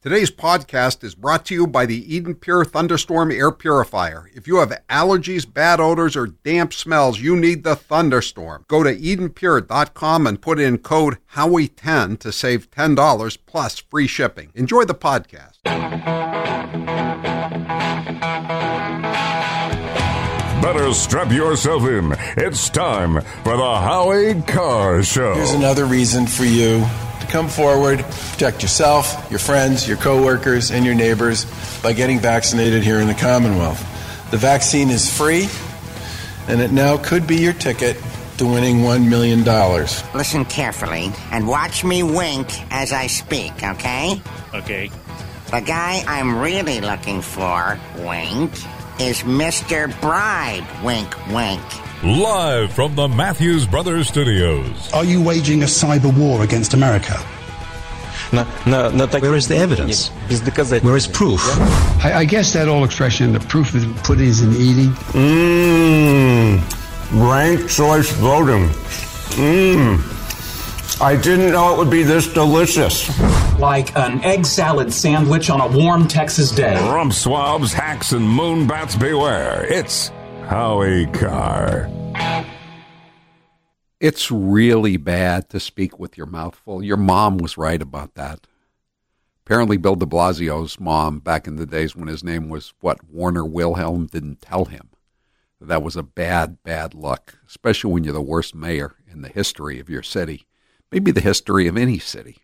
Today's podcast is brought to you by the Eden Pure Thunderstorm Air Purifier. If you have allergies, bad odors, or damp smells, you need the Thunderstorm. Go to EdenPure.com and put in code Howie10 to save $10 plus free shipping. Enjoy the podcast. Better strap yourself in. It's time for the Howie Carr Show. Here's another reason for you to come forward, protect yourself, your friends, your coworkers, and your neighbors by getting vaccinated here in the Commonwealth. The vaccine is free, and it now could be your ticket to winning $1 million. Listen carefully and watch me wink as I speak, okay? Okay. The guy I'm really looking for, wink, is Mr. Bride, wink, wink. Live from the Matthews Brothers Studios. Are you waging a cyber war against America? Where is the evidence? Where is proof? I guess that old expression, the proof of the pudding is in eating. Ranked choice voting. I didn't know it would be this delicious. Like an egg salad sandwich on a warm Texas day. Rump swabs, hacks, and moonbats beware. It's Howie Carr. It's really bad to speak with your mouth full. Your mom was right about that. Apparently Bill de Blasio's mom, back in the days when his name was, Warner Wilhelm, didn't tell him. That was a bad, bad luck, especially when you're the worst mayor in the history of your city. Maybe the history of any city.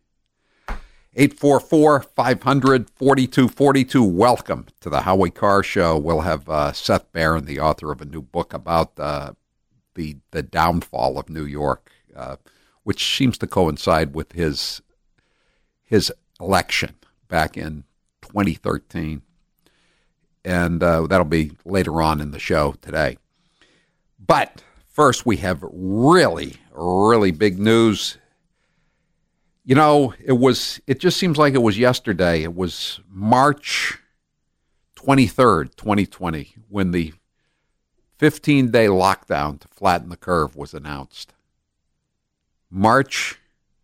844-500-4242. Welcome to the Howie Carr Show. We'll have Seth Barron, the author of a new book about the downfall of New York, which seems to coincide with his election back in 2013. And that'll be later on in the show today. But first, we have really, really big news. You know, it just seems like it was yesterday. It was March 23rd, 2020, when the 15-day lockdown to flatten the curve was announced. March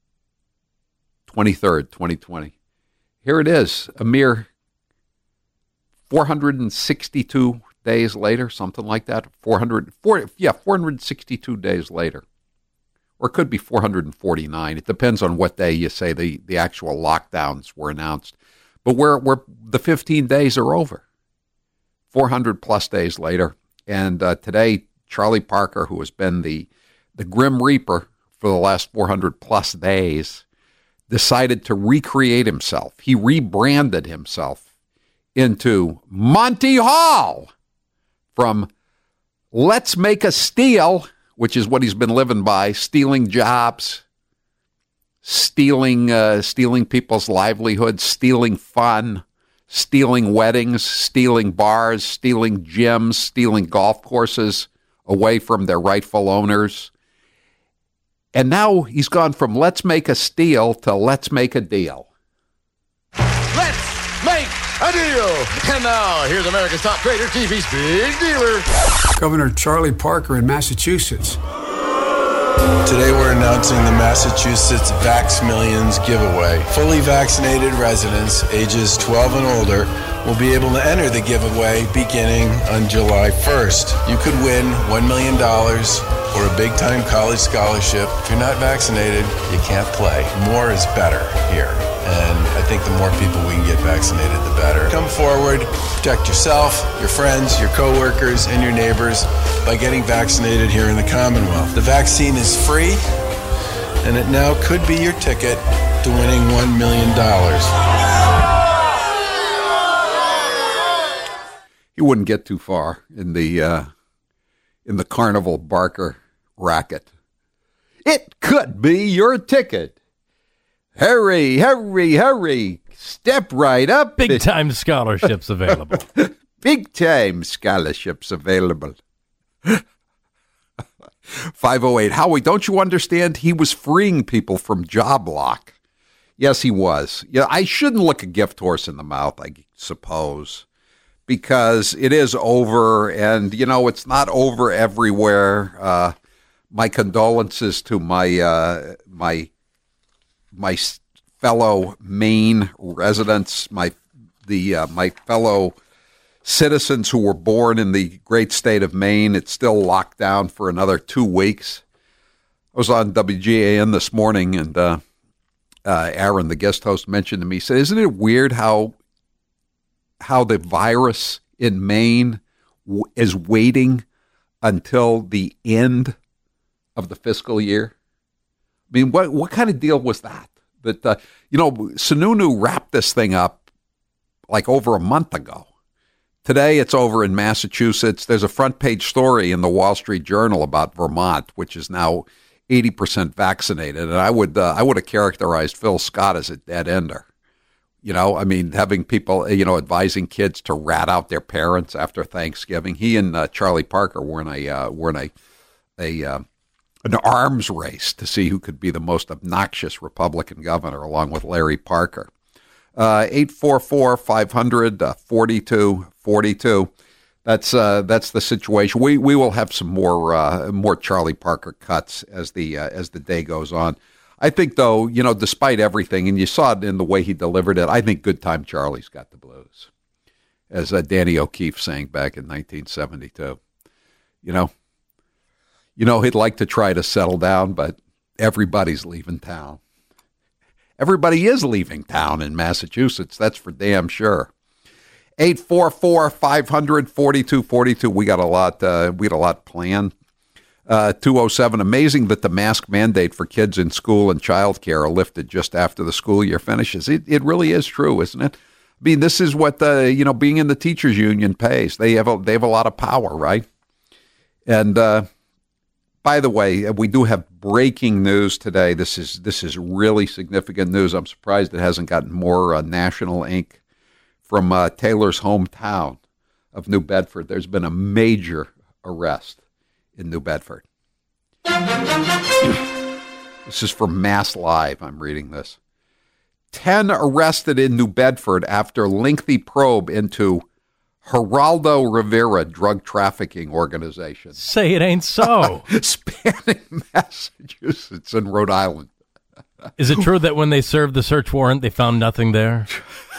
23rd, 2020. Here it is, a mere 462 days later, something like that. 462 days later. Or it could be 449. It depends on what day you say the actual lockdowns were announced. But we're the 15 days are over. 400 plus days later. And today, Charlie Parker, who has been the Grim Reaper for the last 400 plus days, decided to recreate himself. He rebranded himself into Monty Hall from Let's Make a Steal, which is what he's been living by, stealing jobs, stealing people's livelihoods, stealing fun, stealing weddings, stealing bars, stealing gyms, stealing golf courses away from their rightful owners. And now he's gone from let's make a steal to let's make a deal. Let's make a deal. And now, here's America's top trader, TV's big dealer, Governor Charlie Parker in Massachusetts. Today we're announcing the Massachusetts Vax Millions giveaway. Fully vaccinated residents ages 12 and older will be able to enter the giveaway beginning on July 1st. You could win $1 million or a big-time college scholarship. If you're not vaccinated, you can't play. More is better here. And I think the more people we can get vaccinated, the better. Come forward, protect yourself, your friends, your coworkers, and your neighbors by getting vaccinated here in the Commonwealth. The vaccine is free, and it now could be your ticket to winning $1 million. He wouldn't get too far in the carnival barker racket. It could be your ticket. Hurry, hurry, hurry. Step right up. Big time scholarships available. Big time scholarships available. 508. Howie, don't you understand? He was freeing people from job lock. Yes, he was. Yeah, I shouldn't look a gift horse in the mouth, I suppose, because it is over, and, you know, it's not over everywhere. My condolences to my fellow Maine residents, my fellow citizens who were born in the great state of Maine. It's still locked down for another 2 weeks. I was on WGAN this morning, and Aaron, the guest host, mentioned to me, he said, isn't it weird how the virus in Maine is waiting until the end of the fiscal year? I mean, what kind of deal was that? That, Sununu wrapped this thing up like over a month ago. Today it's over in Massachusetts. There's a front page story in the Wall Street Journal about Vermont, which is now 80% vaccinated. And I would have characterized Phil Scott as a dead ender. Having people, advising kids to rat out their parents after Thanksgiving. He and Charlie Parker were in an arms race to see who could be the most obnoxious Republican governor, along with Larry Parker. 844-500-4242. That's the situation. We will have some more Charlie Parker cuts as the day goes on. I think, though, despite everything, and you saw it in the way he delivered it, I think Good Time Charlie's got the blues, as Danny O'Keefe sang back in 1972. He'd like to try to settle down, but everybody's leaving town. Everybody is leaving town in Massachusetts. That's for damn sure. 844-500-4242. We got a lot planned. 207. Amazing that the mask mandate for kids in school and childcare are lifted just after the school year finishes. It really is true, isn't it? I mean, this is what being in the teachers union pays. They have a lot of power, right? And by the way, we do have breaking news today. This is really significant news. I'm surprised it hasn't gotten more national ink. From Taylor's hometown of New Bedford, there's been a major arrest in New Bedford. This is from Mass Live. I'm reading this. 10 arrested in New Bedford after lengthy probe into Geraldo Rivera drug trafficking organization. Say it ain't so. Spanning Massachusetts and Rhode Island. Is it true that when they served the search warrant, they found nothing there?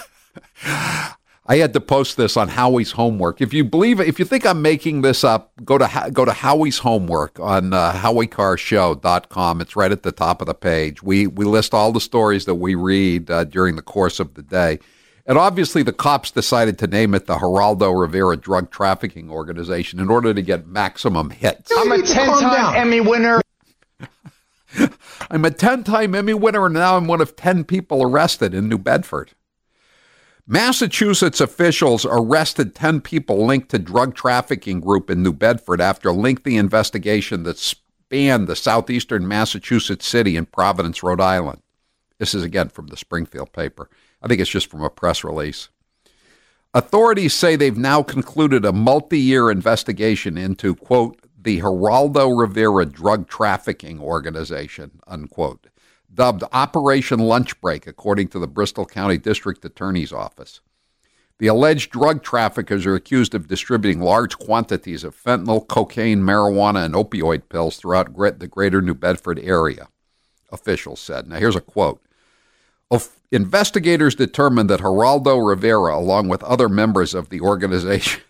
I had to post this on Howie's Homework. If you think I'm making this up, go to Howie's Homework on HowieCarShow.com. It's right at the top of the page. We list all the stories that we read during the course of the day. And obviously the cops decided to name it the Geraldo Rivera Drug Trafficking Organization in order to get maximum hits. I'm a 10-time Emmy winner. I'm a 10-time Emmy winner, and now I'm one of 10 people arrested in New Bedford. Massachusetts officials arrested 10 people linked to drug trafficking group in New Bedford after a lengthy investigation that spanned the southeastern Massachusetts city and Providence, Rhode Island. This is, again, from the Springfield paper. I think it's just from a press release. Authorities say they've now concluded a multi-year investigation into, quote, the Geraldo Rivera Drug Trafficking Organization, unquote, dubbed Operation Lunch Break, according to the Bristol County District Attorney's Office. The alleged drug traffickers are accused of distributing large quantities of fentanyl, cocaine, marijuana, and opioid pills throughout the greater New Bedford area, officials said. Now, here's a quote. Investigators determined that Geraldo Rivera, along with other members of the organization...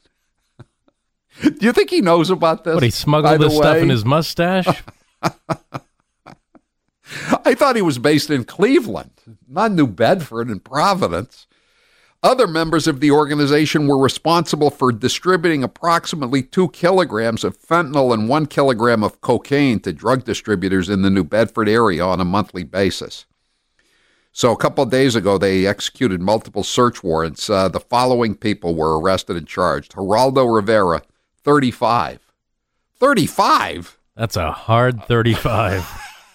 Do you think he knows about this? What, he smuggled this stuff in his mustache? I thought he was based in Cleveland, not New Bedford and Providence. Other members of the organization were responsible for distributing approximately 2 kilograms of fentanyl and 1 kilogram of cocaine to drug distributors in the New Bedford area on a monthly basis. So a couple of days ago, they executed multiple search warrants. The following people were arrested and charged. Geraldo Rivera, 35. 35? That's a hard 35.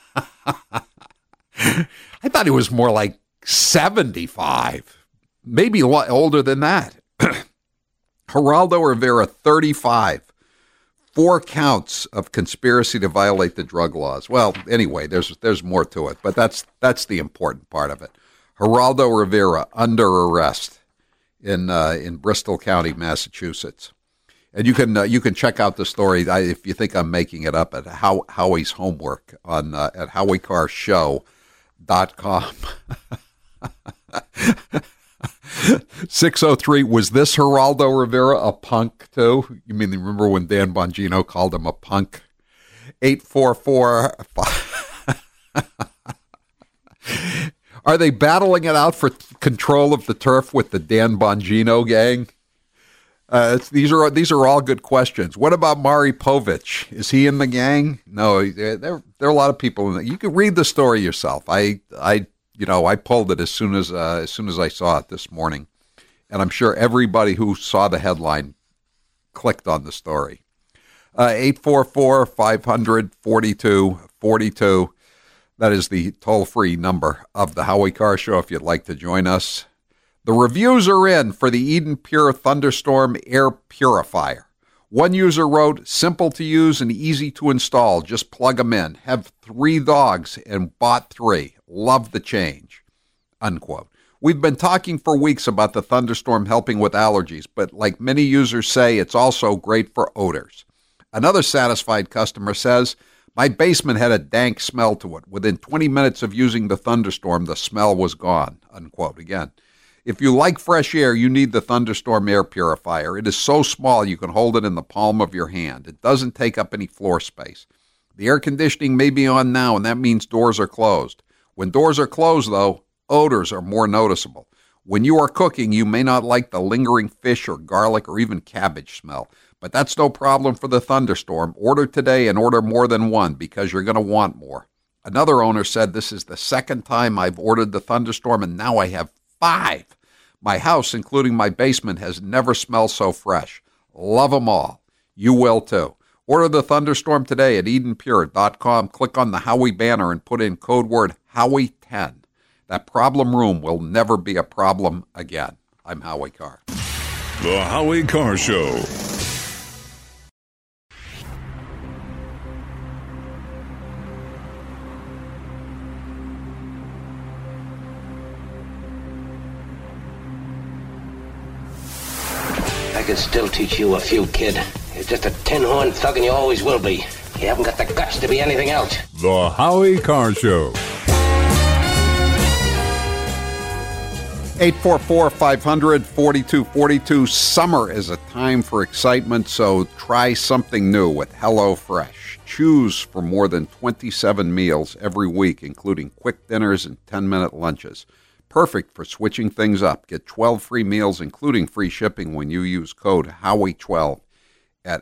I thought he was more like 75, maybe a lot older than that. Geraldo Rivera, 35, 4 counts of conspiracy to violate the drug laws. Well, anyway, there's more to it, but that's the important part of it. Geraldo Rivera under arrest in Bristol County, Massachusetts. And you can check out the story if you think I'm making it up at Howie's Homework on at HowieCarShow.com. 603, was this Geraldo Rivera a punk too? You mean, remember when Dan Bongino called him a punk? 844. Are they battling it out for control of the turf with the Dan Bongino gang? These are all good questions. What about Maury Povich? Is he in the gang? No, there are a lot of people in the. You can read the story yourself. I pulled it as soon as I saw it this morning, and I'm sure everybody who saw the headline clicked on the story. 844-500-4242. That is the toll-free number of the Howie Carr Show if you'd like to join us. The reviews are in for the Eden Pure Thunderstorm Air Purifier. One user wrote, simple to use and easy to install. Just plug them in. Have 3 dogs and bought 3. Love the change. Unquote. We've been talking for weeks about the Thunderstorm helping with allergies, but like many users say, it's also great for odors. Another satisfied customer says, my basement had a dank smell to it. Within 20 minutes of using the Thunderstorm, the smell was gone. Unquote. Again, if you like fresh air, you need the Thunderstorm Air Purifier. It is so small you can hold it in the palm of your hand. It doesn't take up any floor space. The air conditioning may be on now, and that means doors are closed. When doors are closed, though, odors are more noticeable. When you are cooking, you may not like the lingering fish or garlic or even cabbage smell, but that's no problem for the Thunderstorm. Order today and order more than one because you're going to want more. Another owner said, this is the second time I've ordered the Thunderstorm, and now I have 5. My house, including my basement, has never smelled so fresh. Love them all. You will too. Order the Thunderstorm today at EdenPure.com. Click on the Howie banner and put in code word Howie10. That problem room will never be a problem again. I'm Howie Carr. The Howie Carr Show. I could still teach you a few, kid. You're just a tin-horn thug and you always will be. You haven't got the guts to be anything else. The Howie Carr Show. 844-500-4242. Summer is a time for excitement, so try something new with HelloFresh. Choose from more than 27 meals every week, including quick dinners and 10-minute lunches. Perfect for switching things up. Get 12 free meals, including free shipping, when you use code Howie12 at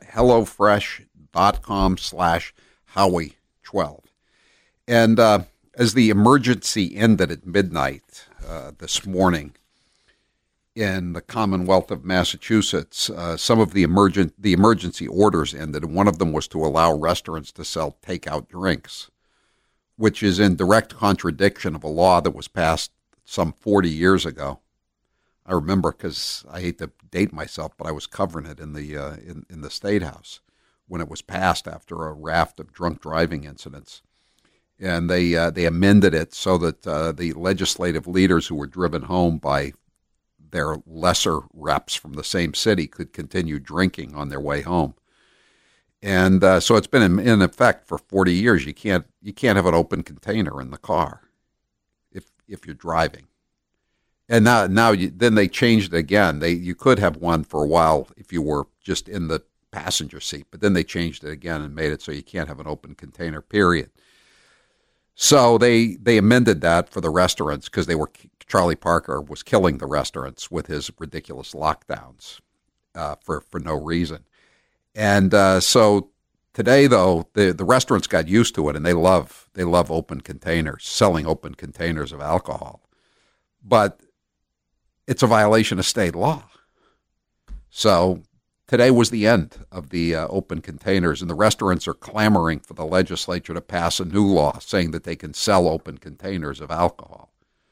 HelloFresh.com/Howie12. And as the emergency ended at midnight this morning in the Commonwealth of Massachusetts, some of the emergency orders ended, and one of them was to allow restaurants to sell takeout drinks, which is in direct contradiction of a law that was passed some 40 years ago. I remember, because I hate to date myself, but I was covering it in the State House when it was passed after a raft of drunk driving incidents. And they amended it so that the legislative leaders who were driven home by their lesser reps from the same city could continue drinking on their way home. And so it's been in effect for 40 years. You can't have an open container in the car if you're driving. And then they changed it again. You could have one for a while if you were just in the passenger seat, but then they changed it again and made it so you can't have an open container, period. So they amended that for the restaurants because Charlie Parker was killing the restaurants with his ridiculous lockdowns for no reason. And so today, though, the restaurants got used to it, and they love open containers, selling open containers of alcohol. But it's a violation of state law. So today was the end of the open containers, and the restaurants are clamoring for the legislature to pass a new law saying that they can sell open containers of alcohol.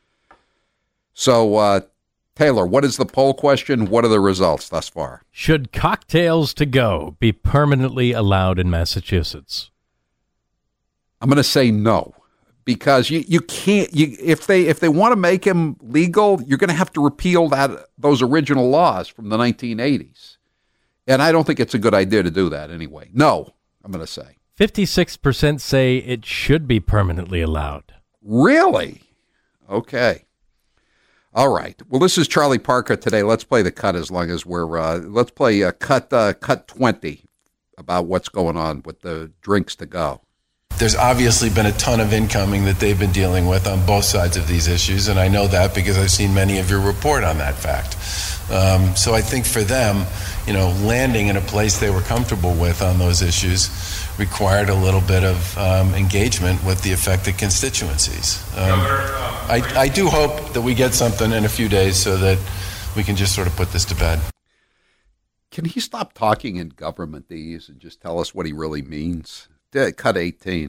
So, Taylor, what is the poll question? What are the results thus far? Should cocktails to go be permanently allowed in Massachusetts? I'm going to say no, because you can't. If they want to make them legal, you're going to have to repeal those original laws from the 1980s. And I don't think it's a good idea to do that anyway. No, I'm going to say. 56% say it should be permanently allowed. Really? Okay. All right. Well, this is Charlie Parker today. Let's play the cut as long as we're. Let's play cut 20 about what's going on with the drinks to go. There's obviously been a ton of incoming that they've been dealing with on both sides of these issues, and I know that because I've seen many of your report on that fact. So I think for them, landing in a place they were comfortable with on those issues required a little bit of engagement with the affected constituencies. I do hope that we get something in a few days so that we can just sort of put this to bed. Can he stop talking in governmentese and just tell us what he really means? Cut 18.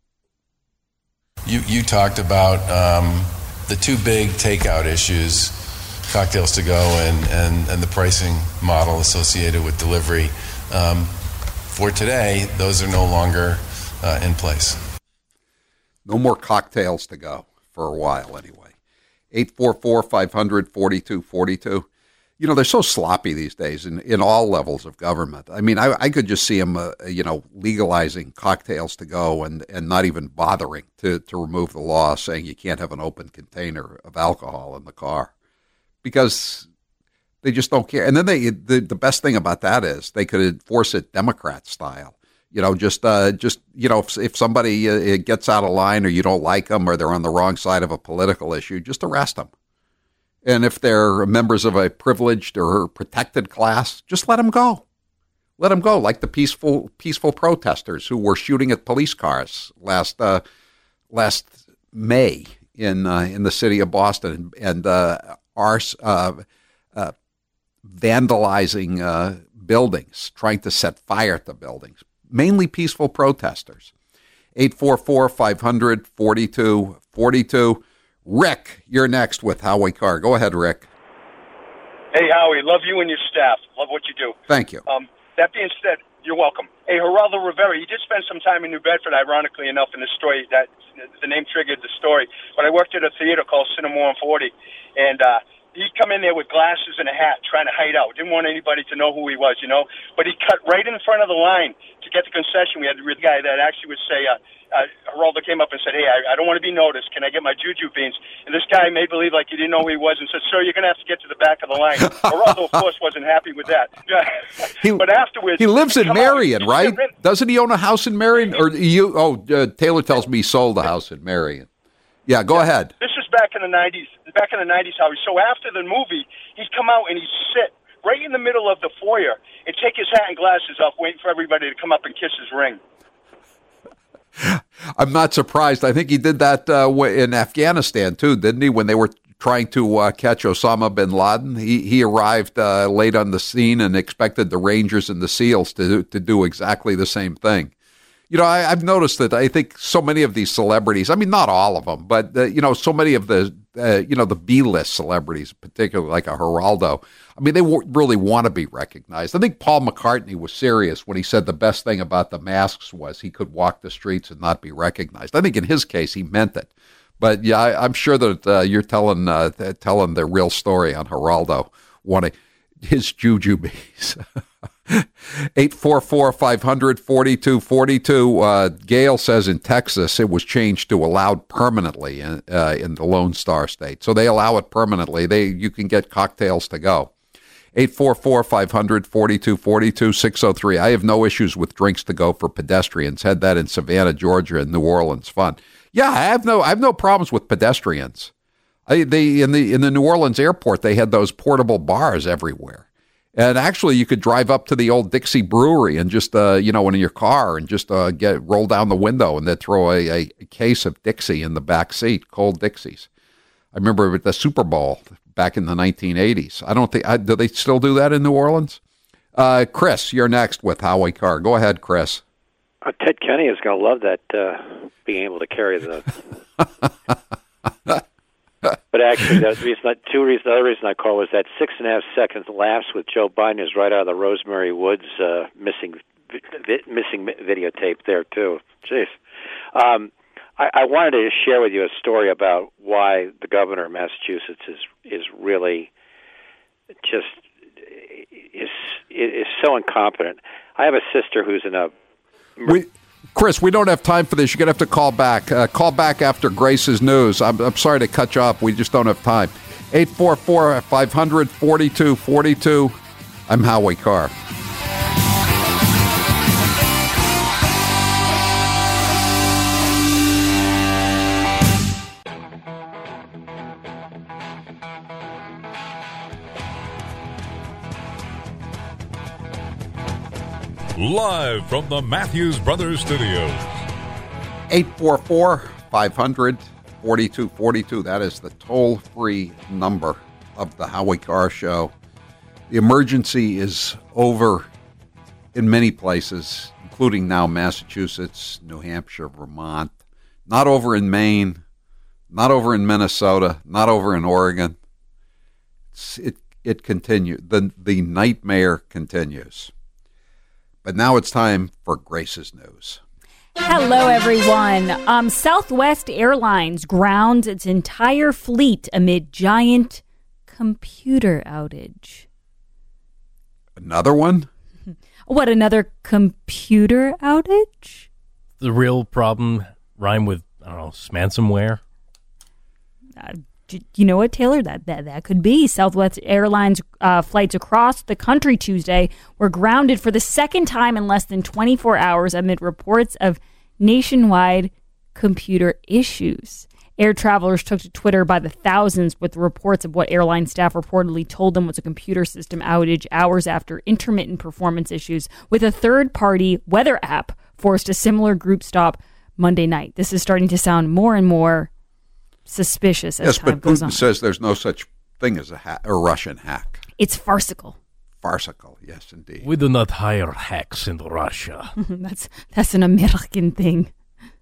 You talked about the two big takeout issues, cocktails to go and the pricing model associated with delivery. For today, those are no longer in place. No more cocktails to go for a while anyway. 844-500-4242. They're so sloppy these days in all levels of government. I mean, I could just see them, legalizing cocktails to go and not even bothering to remove the law saying you can't have an open container of alcohol in the car because they just don't care. And then the best thing about that is they could enforce it Democrat style. If somebody gets out of line or you don't like them or they're on the wrong side of a political issue, just arrest them. And if they're members of a privileged or protected class, just let them go. Let them go, like the peaceful protesters who were shooting at police cars last May in the city of Boston and vandalizing buildings, trying to set fire to buildings. Mainly peaceful protesters. 844-500-4242. Rick, you're next with Howie Carr. Go ahead, Rick. Hey, Howie. Love you and your staff. Love what you do. Thank you. That being said, you're welcome. Hey, Geraldo Rivera, he did spend some time in New Bedford, ironically enough, in the story. That the name triggered the story. But I worked at a theater called Cinema on 40, and he'd come in there with glasses and a hat trying to hide out. Didn't want anybody to know who he was, But he cut right in front of the line to get the concession. We had the guy that actually would say, Geraldo came up and said, hey, I don't want to be noticed. Can I get my juju beans? And this guy made believe like he didn't know who he was and said, sir, you're going to have to get to the back of the line. Geraldo, of course, wasn't happy with that. But afterwards... He lives in Marion, right? Doesn't he own a house in Marion? Or Taylor tells me he sold a house in Marion. Yeah, go ahead. This is back in the 90s. Back in the 90s, Howie. So after the movie, he'd come out and he'd sit right in the middle of the foyer and take his hat and glasses off, waiting for everybody to come up and kiss his ring. I'm not surprised. I think he did that in Afghanistan, too, didn't he? When they were trying to catch Osama bin Laden, he arrived late on the scene and expected the Rangers and the SEALs to do exactly the same thing. I've noticed that I think so many of these celebrities, I mean, not all of them, but, so many of the B-list celebrities, particularly like a Geraldo, I mean, they really want to be recognized. I think Paul McCartney was serious when he said the best thing about the masks was he could walk the streets and not be recognized. I think in his case, he meant it. But, yeah, I'm sure that you're telling the real story on Geraldo wanting his jujubes. 844-500-4242. Gail says in Texas it was changed to allowed permanently in the Lone Star State. So they allow it permanently. You can get cocktails to go. 844-500-4242, 603. I have no issues with drinks to go for pedestrians. Had that in Savannah, Georgia, and New Orleans. Fun. Yeah, I have no problems with pedestrians. In the New Orleans airport, they had those portable bars everywhere. And actually, you could drive up to the old Dixie Brewery and just, in your car and just roll down the window and then throw a case of Dixie in the back seat, cold Dixies. I remember at the Super Bowl back in the 1980s. I don't think, do they still do that in New Orleans? Chris, you're next with Howie Carr. Go ahead, Chris. Ted Kenny is going to love that, being able to carry the... But actually, the other reason I called was that 6.5 seconds laughs with Joe Biden is right out of the Rosemary Woods missing videotape there too. Jeez, I wanted to share with you a story about why the governor of Massachusetts is really just is so incompetent. I have a sister who's in a. Chris, we don't have time for this. You're going to have to call back. Call back after Grace's news. I'm sorry to cut you off. We just don't have time. 844-500-4242. I'm Howie Carr. Live from the Matthews Brothers Studios. 844-500-4242. That is the toll-free number of the Howie Carr Show. The emergency is over in many places, including now Massachusetts, New Hampshire, Vermont. Not over in Maine, not over in Minnesota, not over in Oregon. It continues. The nightmare continues. But now it's time for Grace's news. Hello, everyone. Southwest Airlines grounds its entire fleet amid giant computer outage. Another one? What, another computer outage? The real problem rhyme with, ransomware? You know what, Taylor? That could be. Southwest Airlines flights across the country Tuesday were grounded for the second time in less than 24 hours amid reports of nationwide computer issues. Air travelers took to Twitter by the thousands with reports of what airline staff reportedly told them was a computer system outage hours after intermittent performance issues with a third-party weather app forced a similar group stop Monday night. This is starting to sound more and more suspicious as time goes on. Yes, but Putin says there's no such thing as a Russian hack. It's farcical. Farcical, yes, indeed. We do not hire hacks in Russia. That's an American thing.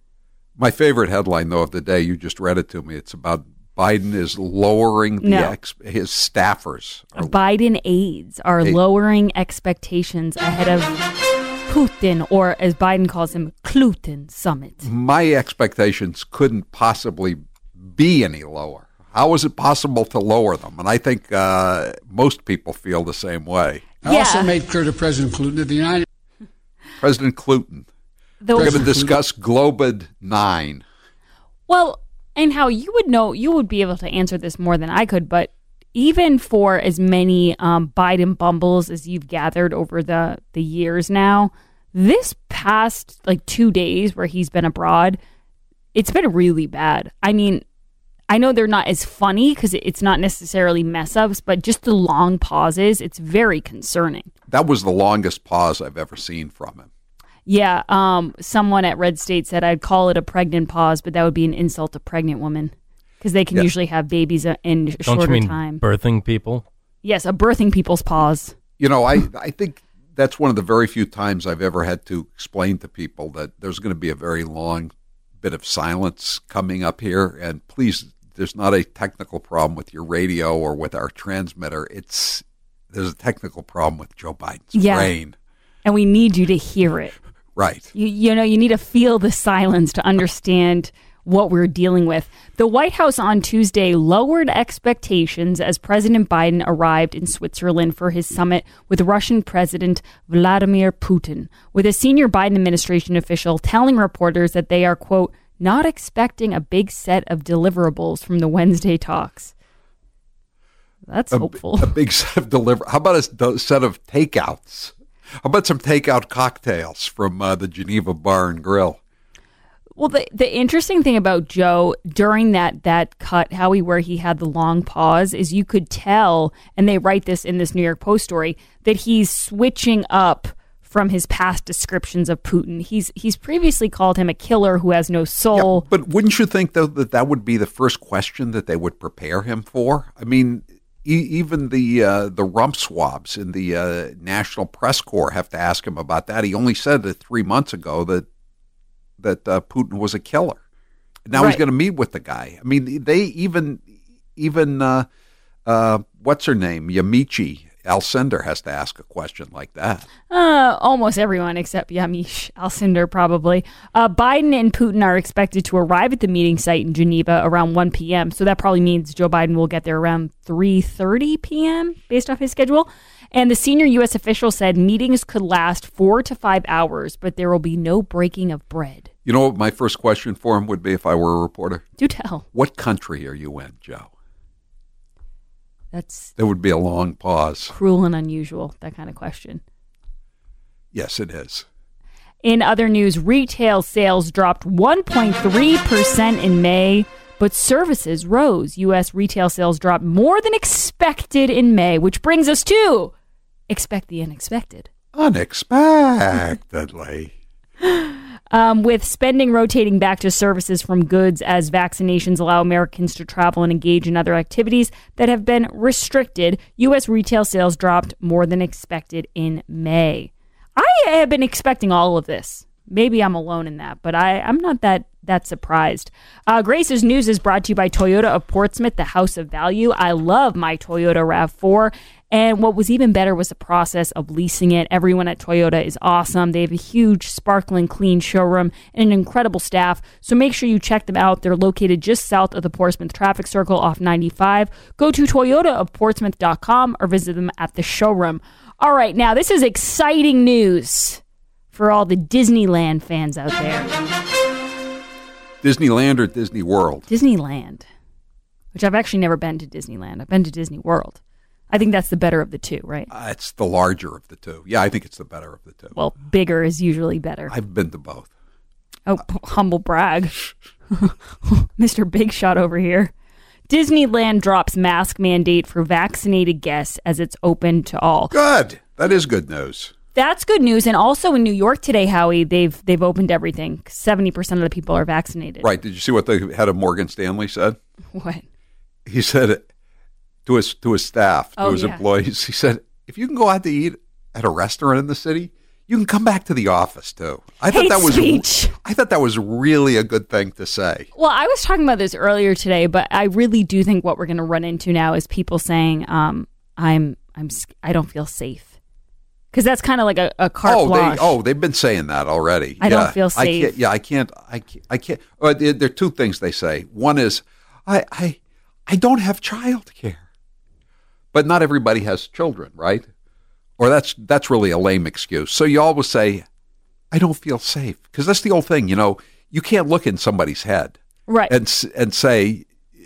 My favorite headline, though, of the day, you just read it to me. It's about Biden is lowering his staffers. Biden aides are lowering expectations ahead of Putin, or as Biden calls him, Kluten summit. My expectations couldn't possibly be any lower. How is it possible to lower them? And I think most people feel the same way. I also made clear to President Kluten that the United President Kluten. We're going to discuss Globed 9. Well, and how you would know, you would be able to answer this more than I could, but even for as many Biden bumbles as you've gathered over the years now, this past 2 days where he's been abroad, it's been really bad. I mean, I know they're not as funny because it's not necessarily mess-ups, but just the long pauses, it's very concerning. That was the longest pause I've ever seen from him. Yeah, someone at Red State said I'd call it a pregnant pause, but that would be an insult to pregnant women because they can usually have babies in a shorter Don't you mean time. Birthing people? Yes, a birthing people's pause. I think that's one of the very few times I've ever had to explain to people that there's going to be a very long bit of silence coming up here, and please, there's not a technical problem with your radio or with our transmitter. There's a technical problem with Joe Biden's brain. And we need you to hear it. Right. You need to feel the silence to understand what we're dealing with. The White House on Tuesday lowered expectations as President Biden arrived in Switzerland for his summit with Russian President Vladimir Putin, with a senior Biden administration official telling reporters that they are, quote, not expecting a big set of deliverables from the Wednesday talks. That's hopeful. A big set of deliverables. How about a set of takeouts? How about some takeout cocktails from the Geneva Bar and Grill? Well, the interesting thing about Joe during that cut, Howie, where he had the long pause, is you could tell, and they write this in this New York Post story, that he's switching up from his past descriptions of Putin. He's previously called him a killer who has no soul. Yeah, but wouldn't you think, though, that would be the first question that they would prepare him for? I mean, even the rump swabs in the National Press Corps have to ask him about that. He only said that 3 months ago that Putin was a killer. Now he's going to meet with the guy. I mean, they even what's her name, Yamiche Alcindor has to ask a question like that. Almost everyone except Yamiche Alcindor, probably. Biden and Putin are expected to arrive at the meeting site in Geneva around 1 p.m., so that probably means Joe Biden will get there around 3:30 p.m. based off his schedule. And the senior U.S. official said meetings could last 4 to 5 hours, but there will be no breaking of bread. You know what my first question for him would be if I were a reporter? Do tell. What country are you in, Joe? That's... There would be a long pause. Cruel and unusual, that kind of question. Yes, it is. In other news, retail sales dropped 1.3% in May, but services rose. U.S. retail sales dropped more than expected in May, which brings us to expect the unexpected. Unexpectedly. With spending rotating back to services from goods as vaccinations allow Americans to travel and engage in other activities that have been restricted, U.S. retail sales dropped more than expected in May. I have been expecting all of this. Maybe I'm alone in that, but I'm not that surprised. Grace's News is brought to you by Toyota of Portsmouth, the house of value. I love my Toyota RAV4. And what was even better was the process of leasing it. Everyone at Toyota is awesome. They have a huge, sparkling, clean showroom and an incredible staff. So make sure you check them out. They're located just south of the Portsmouth traffic circle off 95. Go to toyotaofportsmouth.com or visit them at the showroom. All right, now this is exciting news for all the Disneyland fans out there. Disneyland or Disney World? Disneyland, which I've actually never been to Disneyland. I've been to Disney World. I think that's the better of the two, right? It's the larger of the two. Yeah, I think it's the better of the two. Well, bigger is usually better. I've been to both. Oh, humble brag. Mr. Big Shot over here. Disneyland drops mask mandate for vaccinated guests as it's open to all. Good. That is good news. That's good news. And also in New York today, Howie, they've opened everything. 70% of the people are vaccinated. Right. Did you see what the head of Morgan Stanley said? What? He said to his staff, to his employees, he said, if you can go out to eat at a restaurant in the city, you can come back to the office too. I thought that was really a good thing to say. Well, I was talking about this earlier today, but I really do think what we're going to run into now is people saying, I don't feel safe. Because that's kind of like a carte blanche. They've been saying that already. I don't feel safe. I can't. There are two things they say. One is, I don't have childcare. But not everybody has children, right? Or that's really a lame excuse. So you always say, I don't feel safe. Because that's the old thing, you can't look in somebody's head. Right. And say,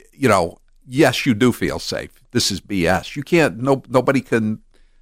yes, you do feel safe. This is BS. You can't, nobody can,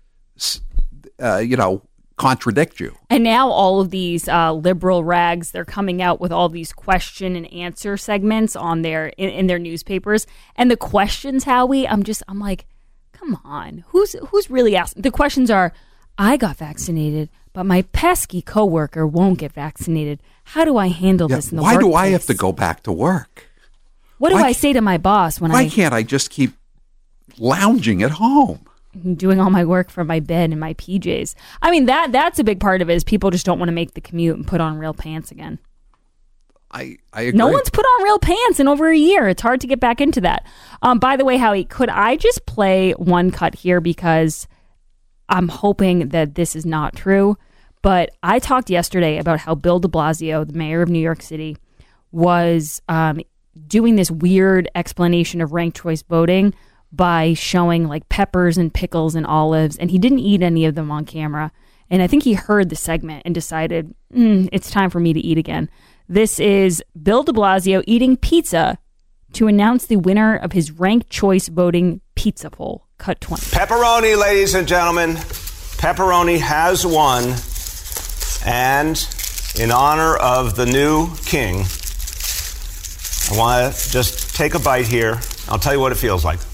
contradict you. And now all of these liberal rags, they're coming out with all these question and answer segments on in their newspapers. And the questions, Howie, I'm like, come on, who's really asking? The questions are, I got vaccinated, but my pesky coworker won't get vaccinated. How do I handle this in the workplace? Why do I have to go back to work? What do I say to my boss Why can't I just keep lounging at home? Doing all my work from my bed in my PJs. I mean, that's a big part of it is people just don't want to make the commute and put on real pants again. I agree. No one's put on real pants in over a year. It's hard to get back into that. By the way, Howie, could I just play one cut here because I'm hoping that this is not true. But I talked yesterday about how Bill de Blasio, the mayor of New York City, was doing this weird explanation of ranked choice voting by showing like peppers and pickles and olives. And he didn't eat any of them on camera. And I think he heard the segment and decided, it's time for me to eat again. This is Bill de Blasio eating pizza to announce the winner of his ranked choice voting pizza poll. Cut 20. Pepperoni, ladies and gentlemen. Pepperoni has won. And in honor of the new king, I want to just take a bite here. I'll tell you what it feels like.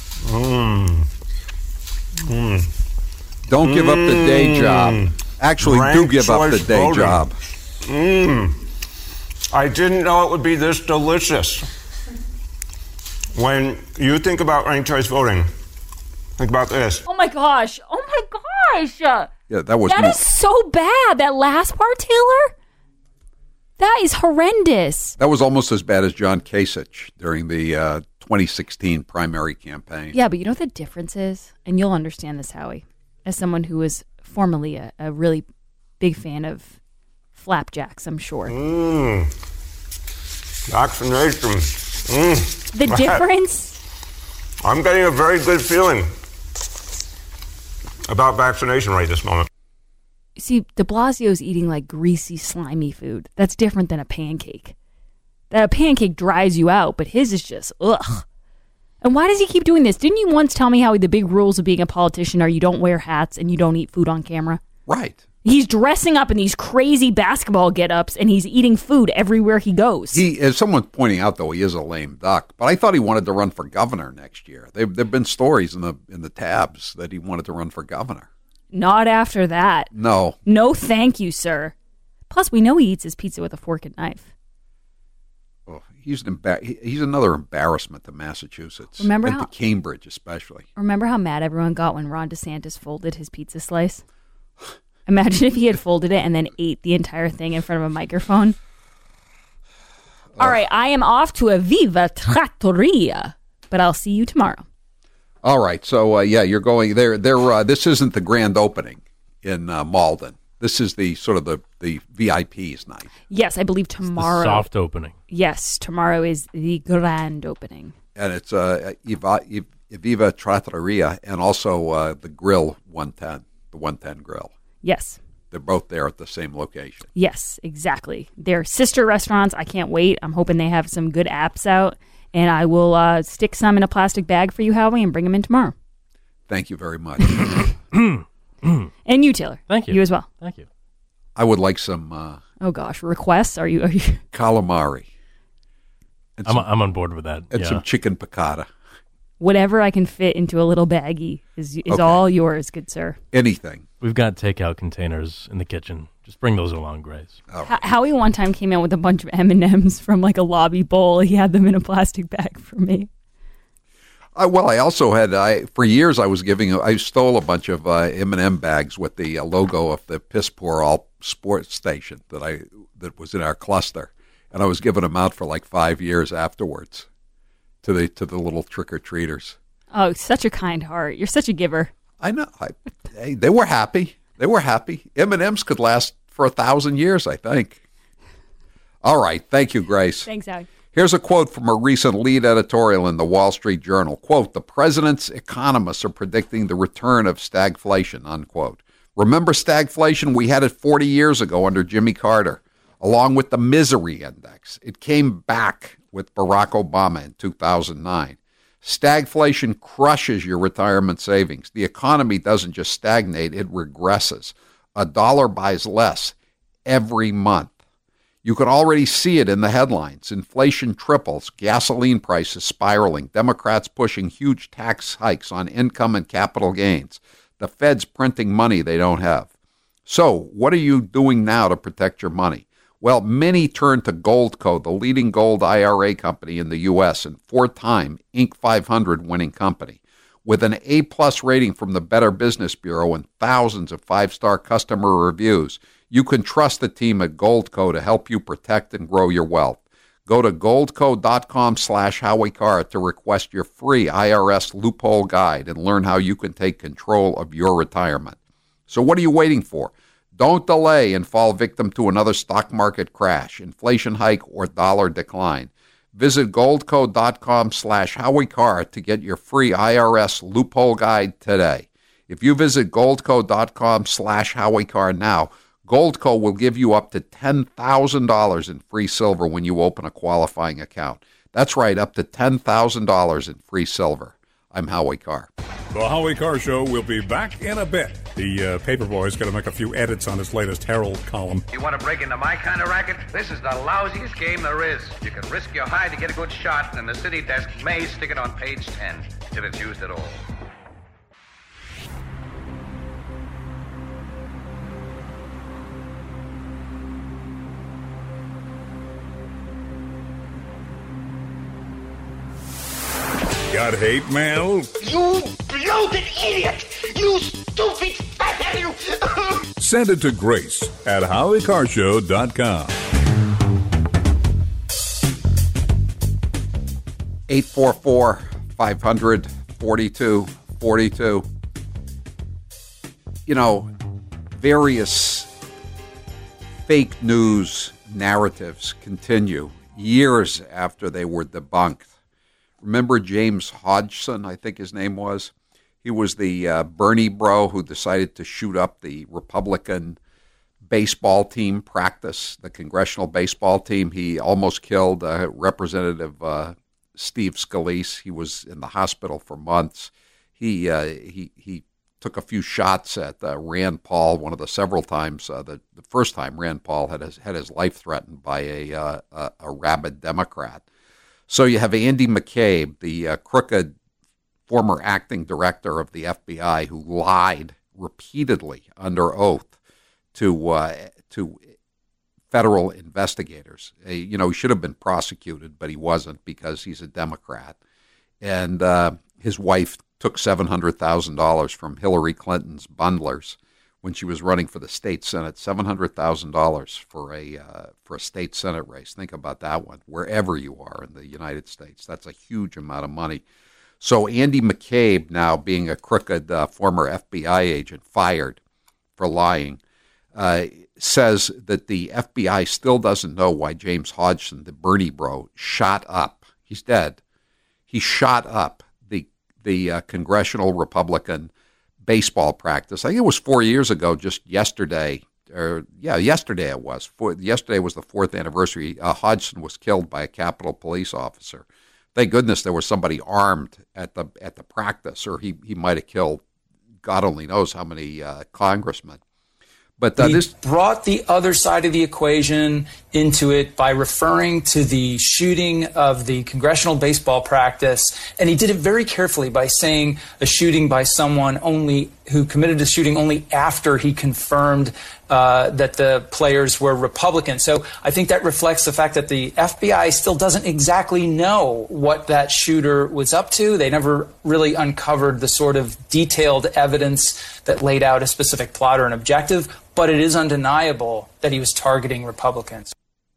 Don't give up the day job. Actually, do give up the day job. I didn't know it would be this delicious. When you think about ranked choice voting, think about this. Oh my gosh. Yeah, that is so bad. That last part, Taylor? That is horrendous. That was almost as bad as John Kasich during the 2016 primary campaign. Yeah, but you know what the difference is? And you'll understand this, Howie, as someone who was formerly a really big fan of flapjacks, I'm sure. Vaccination. The difference? I'm getting a very good feeling. about vaccination rate this moment. See, de Blasio's eating like greasy, slimy food. That's different than a pancake. A pancake dries you out, but his is just, ugh. And why does he keep doing this? Didn't you once tell me how the big rules of being a politician are you don't wear hats and you don't eat food on camera? Right. He's dressing up in these crazy basketball get-ups, and he's eating food everywhere he goes. As someone's pointing out, though, he is a lame duck. But I thought he wanted to run for governor next year. There've been stories in the tabs that he wanted to run for governor. Not after that. No. No, thank you, sir. Plus, we know he eats his pizza with a fork and knife. Oh, he's another embarrassment to Massachusetts. Remember and to Cambridge, especially. Remember how mad everyone got when Ron DeSantis folded his pizza slice? Imagine if he had folded it and then ate the entire thing in front of a microphone. All right, I am off to a Viva Trattoria, but I'll see you tomorrow. All right, so you're going there. This isn't the grand opening in Malden. This is the sort of the VIP's night. Yes, I believe tomorrow. It's the soft opening. Yes, tomorrow is the grand opening. And it's Viva Trattoria and also the Grill 110, the 110 Grill. Yes. They're both there at the same location. Yes, exactly. They're sister restaurants. I can't wait. I'm hoping they have some good apps out. And I will stick some in a plastic bag for you, Howie, and bring them in tomorrow. Thank you very much. And you, Taylor. Thank you. You as well. Thank you. I would like some... oh, gosh. Requests? Are you... Calamari. I'm on board with that. And some chicken piccata. Whatever I can fit into a little baggie is okay. All yours, good sir. Anything. We've got takeout containers in the kitchen. Just bring those along, Grace. Right. Howie one time came in with a bunch of M&Ms from like a lobby bowl. He had them in a plastic bag for me. Well, I also had, for years I stole a bunch of M&M bags with the logo of the Piss Poor All Sports station that was in our cluster. And I was giving them out for like 5 years afterwards to the little trick-or-treaters. Oh, such a kind heart. You're such a giver. I know. They were happy. They were happy. M&Ms could last for 1,000 years, I think. All right. Thank you, Grace. Thanks, Howie. Here's a quote from a recent lead editorial in the Wall Street Journal. Quote, "The president's economists are predicting the return of stagflation," unquote. Remember stagflation? We had it 40 years ago under Jimmy Carter, along with the misery index. It came back with Barack Obama in 2009. Stagflation crushes your retirement savings. The economy doesn't just stagnate, it regresses. $1 buys less every month. You can already see it in the headlines. Inflation triples, gasoline prices spiraling, Democrats pushing huge tax hikes on income and capital gains, the Fed's printing money they don't have. So, what are you doing now to protect your money? Well, many turn to Goldco, the leading gold IRA company in the U.S. and four-time Inc. 500 winning company. With an A-plus rating from the Better Business Bureau and thousands of five-star customer reviews, you can trust the team at Goldco to help you protect and grow your wealth. Go to goldco.com/Howie Carr to request your free IRS loophole guide and learn how you can take control of your retirement. So what are you waiting for? Don't delay and fall victim to another stock market crash, inflation hike, or dollar decline. Visit goldco.com/Howie Carr to get your free IRS loophole guide today. If you visit goldco.com/Howie Carr now, Goldco will give you up to $10,000 in free silver when you open a qualifying account. That's right, up to $10,000 in free silver. I'm Howie Carr. The Howie Carr Show will be back in a bit. The Paperboy's going to make a few edits on his latest Herald column. You want to break into my kind of racket? This is the lousiest game there is. You can risk your hide to get a good shot, and the city desk may stick it on page 10, if it's used at all. Got hate mail? You bloated idiot! You stupid fat you! Send it to Grace at HowieCarShow.com. 844-500-4242. You know, various fake news narratives continue years after they were debunked. Remember James Hodgson, I think his name was? He was the Bernie bro who decided to shoot up the Republican baseball team practice, the congressional baseball team. He almost killed Representative Steve Scalise. He was in the hospital for months. He took a few shots at Rand Paul, one of the several times. The first time Rand Paul had his life threatened by a rabid Democrat. So you have Andy McCabe, the crooked former acting director of the FBI, who lied repeatedly under oath to federal investigators. He should have been prosecuted, but he wasn't because he's a Democrat. And his wife took $700,000 from Hillary Clinton's bundlers when she was running for the state senate. $700,000 for a state senate race. Think about that one. Wherever you are in the United States, that's a huge amount of money. So Andy McCabe, now being a crooked former FBI agent, fired for lying, says that the FBI still doesn't know why James Hodgson, the Bernie bro, shot up. He's dead. He shot up the congressional Republican baseball practice. I think it was 4 years ago, just yesterday. Yesterday it was. Yesterday was the 4th anniversary. Hodgson was killed by a Capitol police officer. Thank goodness there was somebody armed at the practice, or he might have killed God only knows how many congressmen. But he brought the other side of the equation into it by referring to the shooting of the congressional baseball practice, and he did it very carefully by saying a shooting by someone who committed a shooting only after he confirmed that the players were Republicans. So I think that reflects the fact that the FBI still doesn't exactly know what that shooter was up to. They never really uncovered the sort of detailed evidence that laid out a specific plot or an objective, but it is undeniable that he was targeting Republicans.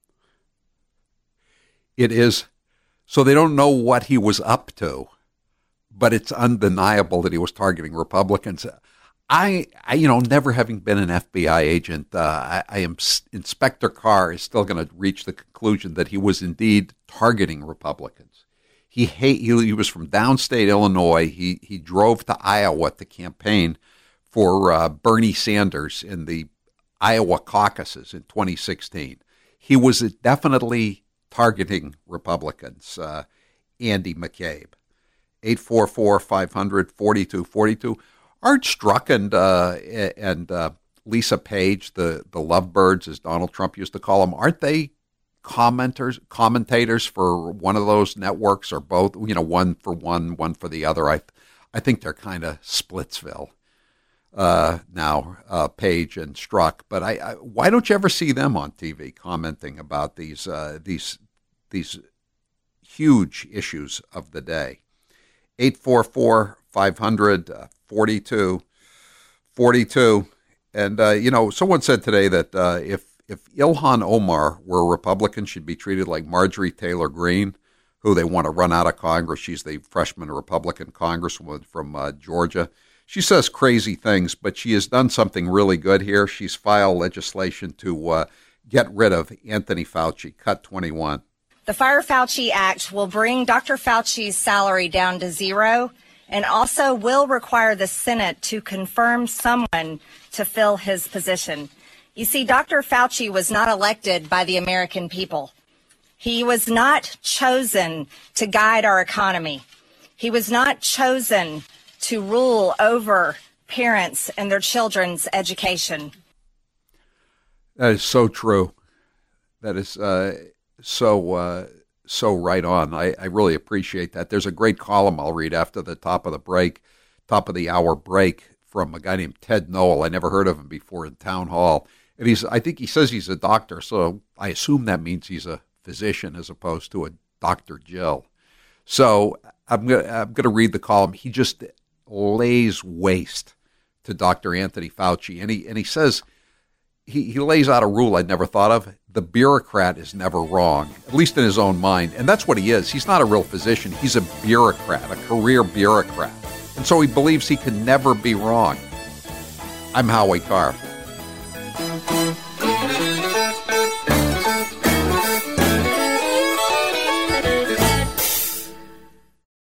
It is. So they don't know what he was up to, but it's undeniable that he was targeting Republicans. I never having been an FBI agent, Inspector Carr is still going to reach the conclusion that he was indeed targeting Republicans. He was from downstate Illinois. He drove to Iowa to campaign for Bernie Sanders in the Iowa caucuses in 2016. He was definitely targeting Republicans, Andy McCabe. 844-500-4242. Art Struck and Lisa Page, the lovebirds, as Donald Trump used to call them, aren't they commentators for one of those networks, or both? One for one for the other. I think they're kind of Splitsville now, Page and Struck. But why don't you ever see them on TV commenting about these huge issues of the day? 844-500-4242. And, someone said today that if Ilhan Omar were a Republican, she'd be treated like Marjorie Taylor Greene, who they want to run out of Congress. She's the freshman Republican congresswoman from Georgia. She says crazy things, but she has done something really good here. She's filed legislation to get rid of Anthony Fauci, cut 21. The Fire Fauci Act will bring Dr. Fauci's salary down to zero, and also will require the Senate to confirm someone to fill his position. You see, Dr. Fauci was not elected by the American people. He was not chosen to guide our economy. He was not chosen to rule over parents and their children's education. That is so true. That is so right on. I really appreciate that. There's a great column I'll read after the top of the hour break, from a guy named Ted Noel. I never heard of him before, in Town Hall. And I think he says he's a doctor, so I assume that means he's a physician as opposed to a Dr. Jill. So I'm gonna read the column. He just lays waste to Dr. Anthony Fauci, and he says, he lays out a rule I'd never thought of. The bureaucrat is never wrong, at least in his own mind. And that's what he is. He's not a real physician. He's a bureaucrat, a career bureaucrat. And so he believes he can never be wrong. I'm Howie Carr.